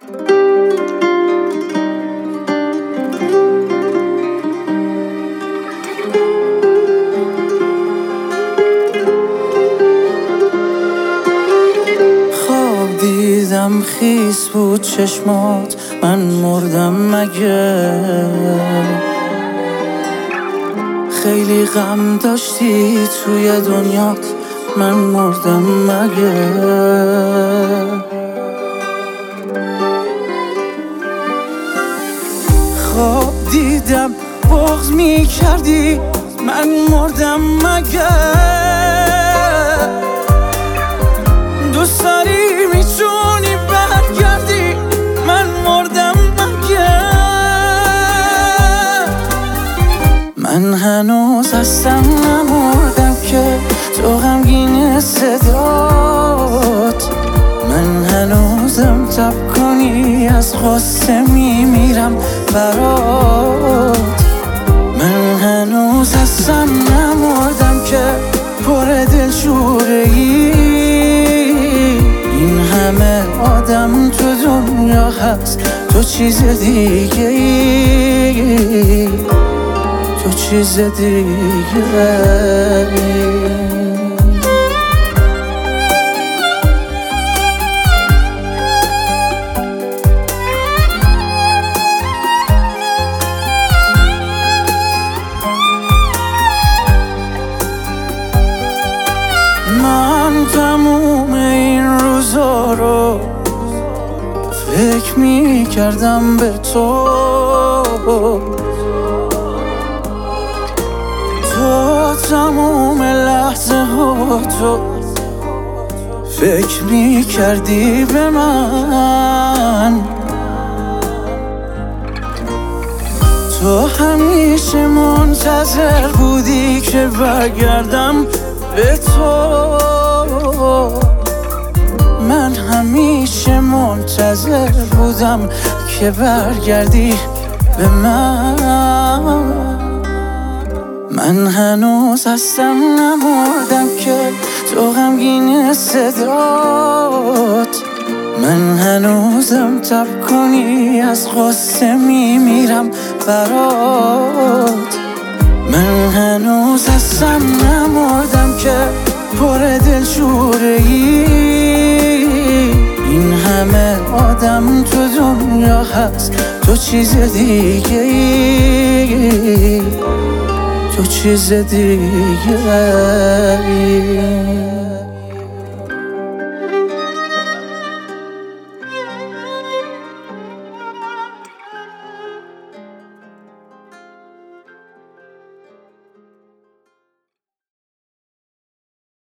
خواب دیدم خیس بود چشمات، من مردم مگه؟ خیلی غم داشتی توی دنیات، من مردم مگه؟ خواب دیدم بغض می کردی، من مردم مگه؟ دوست داری میتونی برگردی، من مردم مگه؟ من هنوز هستم نمردم که تو غمگین صدات، من هنوزم تب کنی از غصه میمیرم برات. من هنوز هستم نمردم که پر دلشوره‌ای، این همه آدم تو دنیا هست تو چیز دیگه ای، تو چیز دیگه ای. من تموم این روزا رو فکر می کردم به تو تموم لحظه ها تو فکر می کردی به من، تو همیشه منتظر بودی که برگردم به تو، من همیشه منتظر بودم که برگردی به من. من هنوز هستم نمردم که تو غمگین صدات، من هنوزم تب کنی از غصه میمیرم برات. من هنوز هستم نمردم که پر دلشوره‌ای، این همه آدم تو دنیا هست تو چیز دیگه ای، تو چیز دیگه ای.